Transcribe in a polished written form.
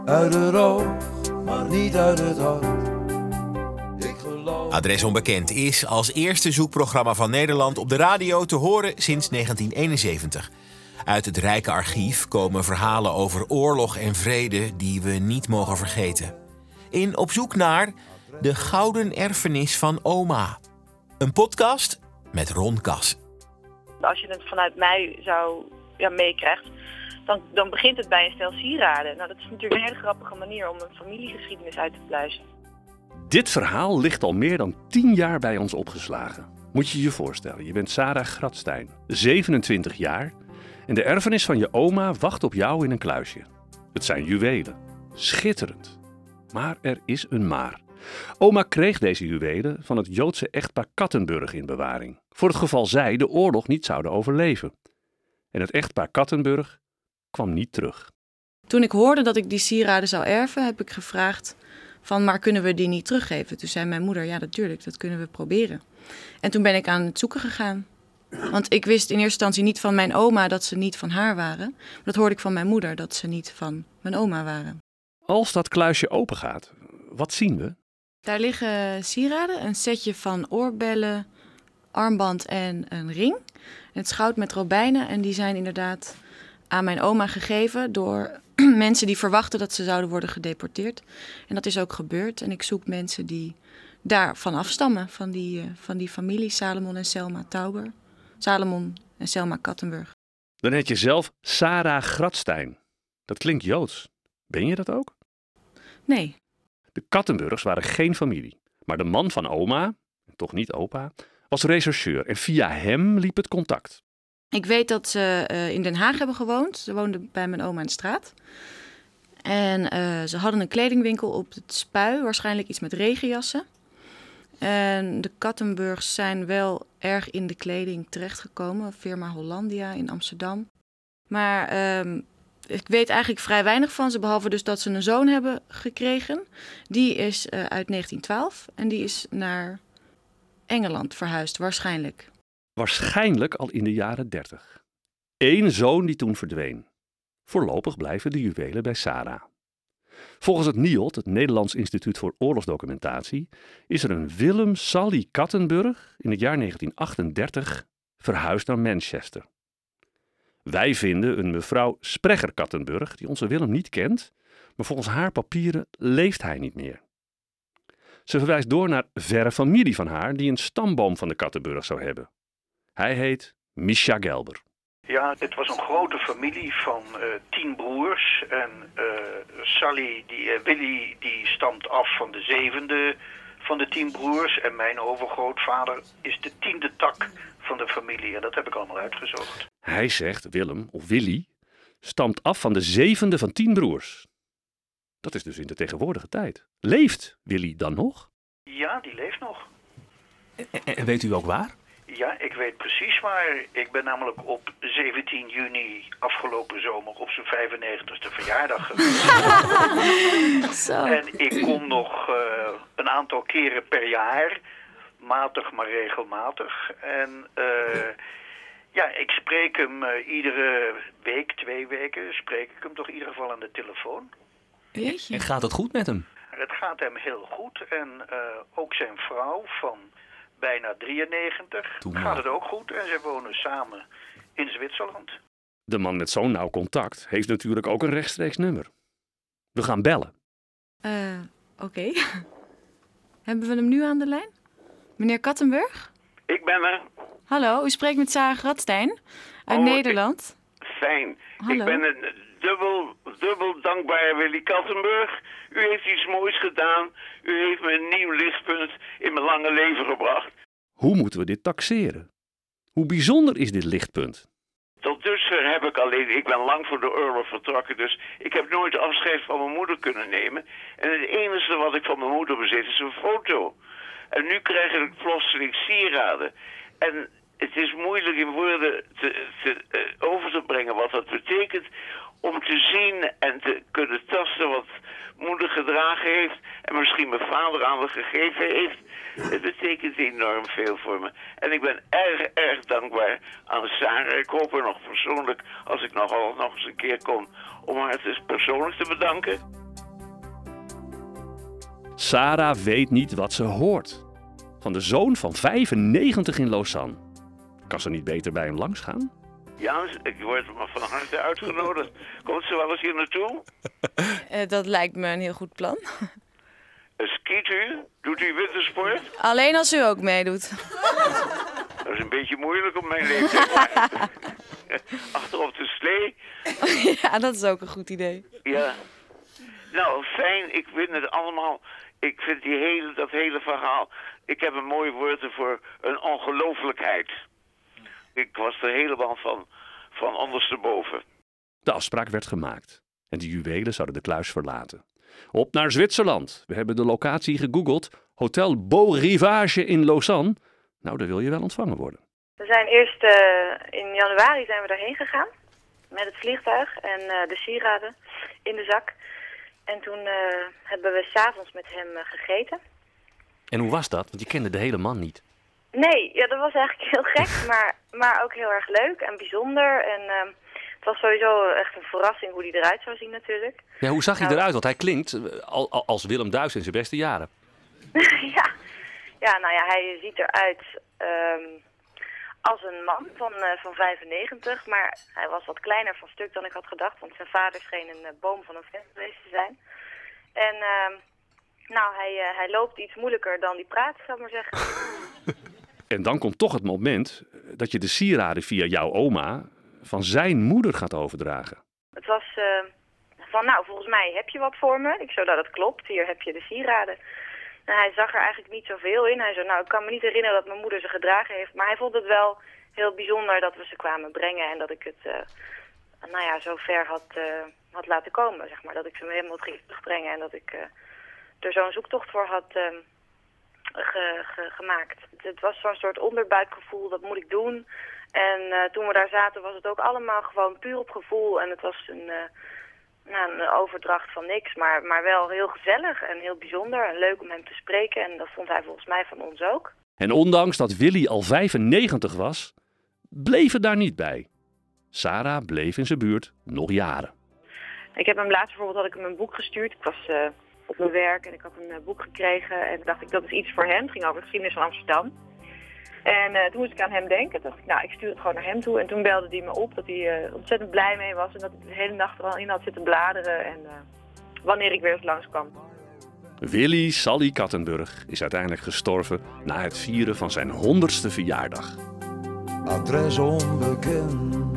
Uit het oog, maar niet uit het hart. Ik geloof... Adres Onbekend is als eerste zoekprogramma van Nederland op de radio te horen sinds 1971. Uit het rijke archief komen verhalen over oorlog en vrede die we niet mogen vergeten. In Op zoek naar de gouden erfenis van oma. Een podcast met Ron Kas. Als je het vanuit mij meekrijgt, dan begint het bij een stel sieraden. Nou, dat is natuurlijk een hele grappige manier om een familiegeschiedenis uit te pluizen. Dit verhaal ligt al meer dan 10 jaar bij ons opgeslagen. Moet je je voorstellen, je bent Sarah Gratstein, 27 jaar... en de erfenis van je oma wacht op jou in een kluisje. Het zijn juwelen. Schitterend. Maar er is een maar. Oma kreeg deze juwelen van het Joodse echtpaar Kattenburg in bewaring. Voor het geval zij de oorlog niet zouden overleven. En het echtpaar Kattenburg kwam niet terug. Toen ik hoorde dat ik die sieraden zou erven, heb ik gevraagd van, maar kunnen we die niet teruggeven? Toen zei mijn moeder, ja natuurlijk, dat kunnen we proberen. En toen ben ik aan het zoeken gegaan. Want ik wist in eerste instantie niet van mijn oma dat ze niet van haar waren. Maar dat hoorde ik van mijn moeder, dat ze niet van mijn oma waren. Als dat kluisje open gaat, wat zien we? Daar liggen sieraden, een setje van oorbellen, armband en een ring. Het is goud met robijnen en die zijn inderdaad aan mijn oma gegeven door mensen die verwachten dat ze zouden worden gedeporteerd. En dat is ook gebeurd. En ik zoek mensen die daarvan afstammen, van die familie Salomon en Selma Tauber. Salomon en Selma Kattenburg. Dan heet je zelf Sarah Gratstein. Dat klinkt Joods. Ben je dat ook? Nee. De Kattenburgs waren geen familie. Maar de man van oma, toch niet opa, was rechercheur. En via hem liep het contact. Ik weet dat ze in Den Haag hebben gewoond. Ze woonden bij mijn oma in de straat. En ze hadden een kledingwinkel op het Spui. Waarschijnlijk iets met regenjassen. En de Kattenburgs zijn wel erg in de kleding terechtgekomen. Firma Hollandia in Amsterdam. Maar ik weet eigenlijk vrij weinig van ze. Behalve dus dat ze een zoon hebben gekregen. Die is uit 1912. En die is naar Engeland verhuisd, waarschijnlijk. Waarschijnlijk al in de jaren 30. Eén zoon die toen verdween. Voorlopig blijven de juwelen bij Sarah. Volgens het NIOD, het Nederlands Instituut voor Oorlogsdocumentatie, is er een Willem Sally Kattenburg in het jaar 1938 verhuisd naar Manchester. Wij vinden een mevrouw Sprecher Kattenburg, die onze Willem niet kent, maar volgens haar papieren leeft hij niet meer. Ze verwijst door naar verre familie van haar die een stamboom van de Kattenburg zou hebben. Hij heet Mischa Gelber. Ja, het was een grote familie van 10 broers. En Willy die stamt af van de 7e van de 10 broers. En mijn overgrootvader is de 10e tak van de familie. En dat heb ik allemaal uitgezocht. Hij zegt, Willem, of Willy, stamt af van de 7e van 10 broers. Dat is dus in de tegenwoordige tijd. Leeft Willy dan nog? Ja, die leeft nog. En weet u ook waar? Ja, ik weet precies waar. Ik ben namelijk op 17 juni afgelopen zomer op zijn 95e verjaardag geweest. Zo. En ik kom nog een aantal keren per jaar. Matig, maar regelmatig. En ik spreek hem iedere week, 2 weken, spreek ik hem toch in ieder geval aan de telefoon. Jeetje. En gaat het goed met hem? Het gaat hem heel goed. En ook zijn vrouw van bijna 93 gaat het ook goed. En ze wonen samen in Zwitserland. De man met zo'n nauw contact heeft natuurlijk ook een rechtstreeks nummer. We gaan bellen. Oké. Hebben we hem nu aan de lijn? Meneer Kattenburg? Ik ben er. Hallo, u spreekt met Sarah Gratstein uit Nederland. Fijn. Hallo. Ik ben een dubbel dankbare Willy Kattenburg. U heeft iets moois gedaan. U heeft me een nieuw lichtpunt in mijn lange leven gebracht. Hoe moeten we dit taxeren? Hoe bijzonder is dit lichtpunt? Tot dusver heb ik ben lang voor de oorlog vertrokken, dus ik heb nooit afscheid van mijn moeder kunnen nemen. En het enige wat ik van mijn moeder bezit is een foto. En nu krijg ik plotseling sieraden. En het is moeilijk in woorden over te brengen wat dat betekent om te zien en te kunnen tasten wat moeder gedragen heeft en misschien mijn vader aan me gegeven heeft. Het betekent enorm veel voor me. En ik ben erg dankbaar aan Sarah. Ik hoop er nog persoonlijk, als ik nog eens een keer kom, om haar dus persoonlijk te bedanken. Sarah weet niet wat ze hoort. Van de zoon van 95 in Lausanne. Kan ze niet beter bij hem langsgaan? Ja, ik word van harte uitgenodigd. Komt ze wel eens hier naartoe? Dat lijkt me een heel goed plan. Skiet u? Doet u wintersport? Alleen als u ook meedoet. Dat is een beetje moeilijk op mijn leeftijd. Maar achter op de slee. Ja, dat is ook een goed idee. Ja. Nou, fijn. Ik vind het allemaal... Ik vind dat hele verhaal... Ik heb een mooi woord ervoor. Een ongelooflijkheid. Ik was er helemaal van ondersteboven. De afspraak werd gemaakt. En de juwelen zouden de kluis verlaten. Op naar Zwitserland. We hebben de locatie gegoogeld. Hotel Beau Rivage in Lausanne. Nou, daar wil je wel ontvangen worden. We zijn eerst in januari zijn we daarheen gegaan. Met het vliegtuig en de sieraden in de zak. En toen hebben we 's avonds met hem gegeten. En hoe was dat? Want je kende de hele man niet. Nee, ja, dat was eigenlijk heel gek, maar ook heel erg leuk en bijzonder. En het was sowieso echt een verrassing hoe hij eruit zou zien natuurlijk. Ja, hoe zag hij Nou, eruit? Want hij klinkt als Willem Duis in zijn beste jaren. ja, nou ja, hij ziet eruit als een man van 95, maar hij was wat kleiner van stuk dan ik had gedacht, want zijn vader scheen een boom van een vent geweest te zijn. En nou, hij loopt iets moeilijker dan hij praat, zou ik maar zeggen. En dan komt toch het moment dat je de sieraden via jouw oma van zijn moeder gaat overdragen. Het was van, nou, volgens mij heb je wat voor me. Ik zo, nou, dat klopt, hier heb je de sieraden. En hij zag er eigenlijk niet zoveel in. Hij zei, nou, ik kan me niet herinneren dat mijn moeder ze gedragen heeft. Maar hij vond het wel heel bijzonder dat we ze kwamen brengen en dat ik het, nou ja, zo ver had laten komen, zeg maar. Dat ik ze me helemaal ging terugbrengen en dat ik er zo'n zoektocht voor had gemaakt. Het was zo'n soort onderbuikgevoel, dat moet ik doen. En toen we daar zaten was het ook allemaal gewoon puur op gevoel. En het was een overdracht van niks, maar wel heel gezellig en heel bijzonder en leuk om hem te spreken. En dat vond hij volgens mij van ons ook. En ondanks dat Willy al 95 was, bleef het daar niet bij. Sarah bleef in zijn buurt nog jaren. Ik heb hem laatst bijvoorbeeld, had ik hem een boek gestuurd. Ik was op mijn werk en ik had een boek gekregen en dacht ik, dat is iets voor hem. Het ging over de geschiedenis van Amsterdam. En toen moest ik aan hem denken. Toen dacht ik, nou, ik stuur het gewoon naar hem toe. En toen belde hij me op dat hij ontzettend blij mee was en dat hij de hele nacht er al in had zitten bladeren. En wanneer ik weer eens langskwam. Willy Sally Kattenburg is uiteindelijk gestorven na het vieren van zijn 100ste verjaardag. Adres onbekend.